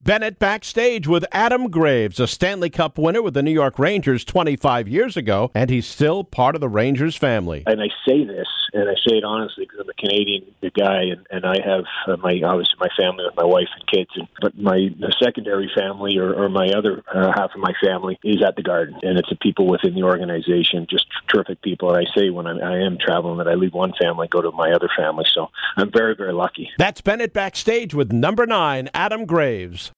Bennett backstage with Adam Graves, a Stanley Cup winner with the New York Rangers 25 years ago, and he's still part of the Rangers family. And I say this, and I say it honestly because I'm a Canadian guy, and I have obviously my family with my wife and kids, but the secondary family or my other half of my family is at the Garden, and it's the people within the organization, just terrific people. And I say when I am traveling that I leave one family, go to my other family, so I'm very, very lucky. That's Bennett backstage with number 9, Adam Graves.